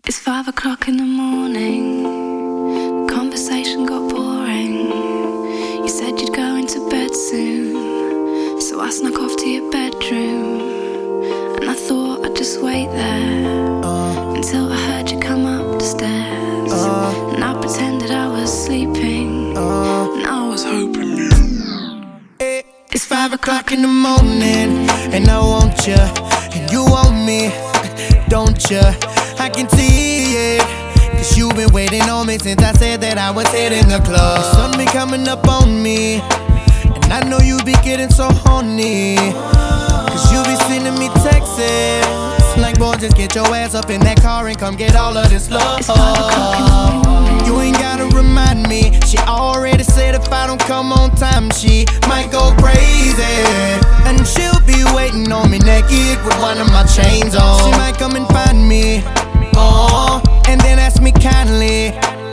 It's 5 o'clock in the morning. The conversation got boring. You said you'd go into bed soon, so I snuck off to your bedroom. And I thought I'd just wait there until I heard you come up the stairs. And I pretended I was sleeping, and I was hoping you. It's 5 o'clock in the morning, and I want you, and you want me, don't you? I can see it, cause you've been waiting on me since I said that I was hitting the club. The sun be coming up on me, and I know you be getting so horny, cause you be sending me texts like, boy, just get your ass up in that car and come get all of this love. It's 5 o'clock in the morning. You ain't gotta remind me. She already said if I don't come on time, she might go crazy. And she'll be waiting on me naked with one of my chains on. She might come and find me, and then ask me kindly,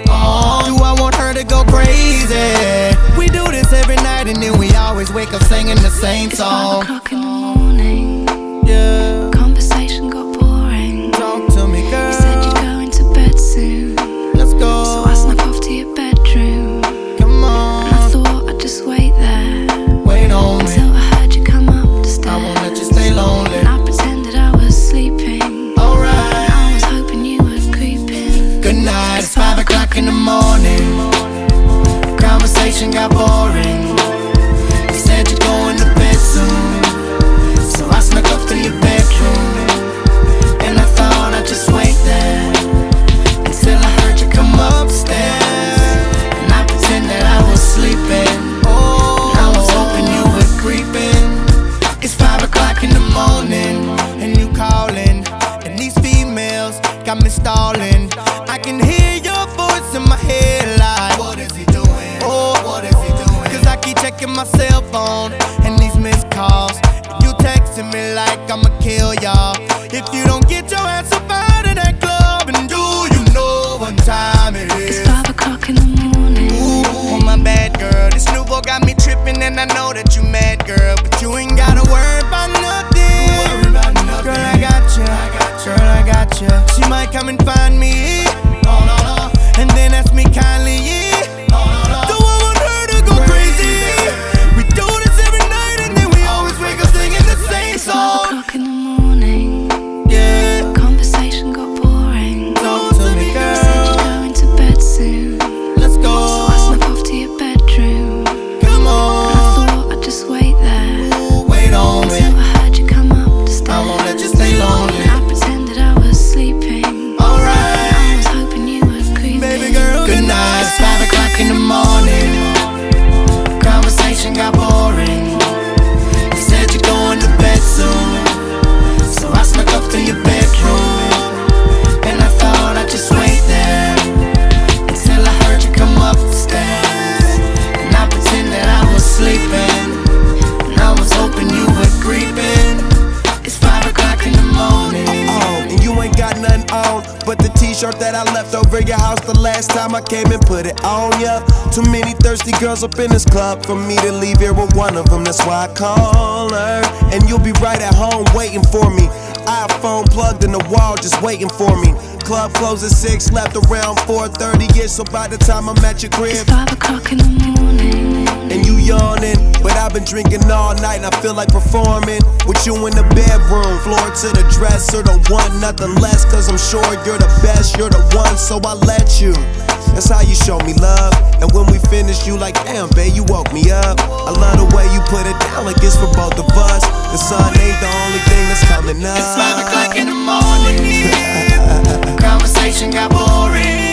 do I want her to go crazy? We do this every night and then we always wake up singing the same song. It's 5 o'clock in the morning. Yeah. Conversation got boring. Talk to me, girl. You said you'd go into bed soon. Let's go. So I snuck off to your bedroom. Come on. And I thought I'd just wait there. Wait on me. Until I heard you come up the stairs. I won't let you stay lonely. And I pretended I was sleeping. Alright. And I was hoping you were creeping. Good night, it's 5 o'clock in the morning. Conversation got boring. You said you're going to bed soon, so I snuck up to your bedroom. And I thought I'd just wait there until I heard you come upstairs. And I pretended I was sleeping. I was hoping you were creeping. It's 5 o'clock in the morning, and you calling, and these females got me stalling. I can hear your voice in my head like, what is he doing? Oh, what is he doing? Cause I keep checking my cell phone and these missed calls. And you texting me like I'ma kill y'all if you don't get your ass up out of that club. And do you know what time it is? It's 5 o'clock in the morning. Ooh, my bad girl. This new boy got me tripping and I know that you mad, girl. But you ain't gotta worry about nothing. Girl, I got you. Girl, I got you. She might come and find me, and then ask me kindly, do I want her to go crazy? We do this every night and then we always wake up singing the same It's 5 song. o'clock in the morning. Yeah, Conversation got boring. talk to me, You said you'd girl. go into bed soon. Let's So go. I snuck off to your bedroom. Come And I on. thought I'd just wait there Ooh, wait on me. until I heard you come up the stairs. I won't let you stay lonely. And I pretended I was sleeping. Alright. I was hoping you were creeping. Baby girl, good night. It's 5 o'clock in the morning. Conversation got boring. You said you're going to bed soon, so I snuck up to your bedroom. And I thought I'd just wait there until I heard you come up the stairs. And I pretended I was sleeping, and I was hoping you were creeping. It's 5 o'clock in the morning. And you ain't got nothing on but the t-shirt that I left over your house the last time I came and put it on ya. Too many thirsty girls up in this club for me to leave here with one of them. That's why I call her, and you'll be right at home waiting for me. iPhone plugged in the wall just waiting for me. Club closed at 6, left around 4:30ish. So by the time I'm at your It's crib 5 o'clock in the morning. and you yawning, but I've been drinking all night and I feel like performing with you in the bedroom. Floor to the dresser, don't want nothing less, cause I'm sure you're the best, you're the one, so I let you. That's how you show me love. And when we finish, you like, damn, babe, you woke me up. I love the way you put it down like it's for both of us. The sun ain't the only thing that's coming up. It's 5 o'clock in the morning. Conversation got boring.